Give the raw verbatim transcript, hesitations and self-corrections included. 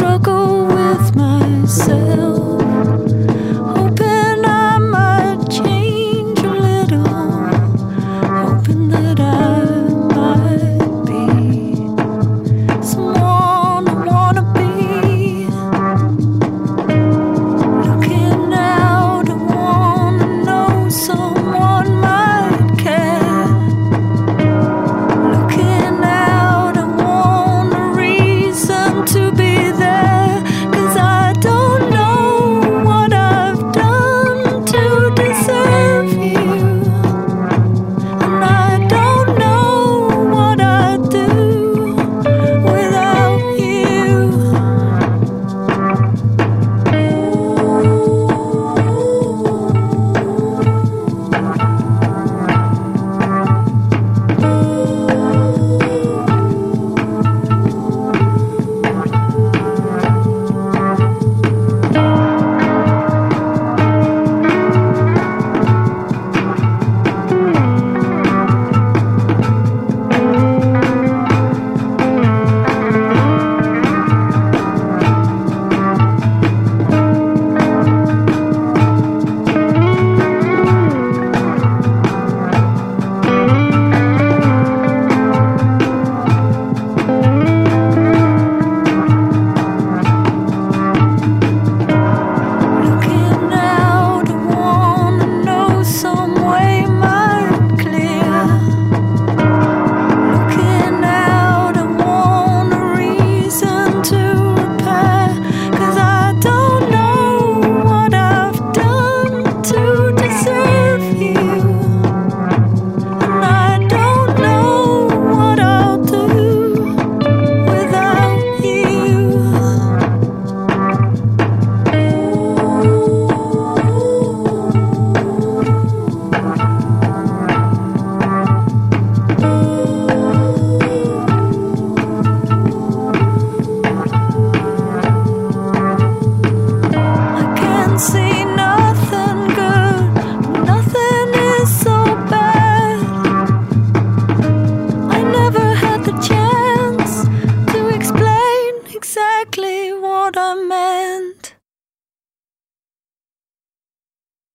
struggle with myself, hoping I might change a little, hoping that I might be someone I wanna be. Looking out, I wanna know someone might care. Looking out, I want a reason to be there, 'cause I don't know what I've done to deserve you, and I don't know what I'd do without you. Looking out, I wanna know some way might clear. Looking out, I want a reason to repair, 'cause I don't know what I've done to deserve you, and I don't know what I'll do without you. I can see nothing good, nothing is so bad. I never had the chance to explain exactly what I meant.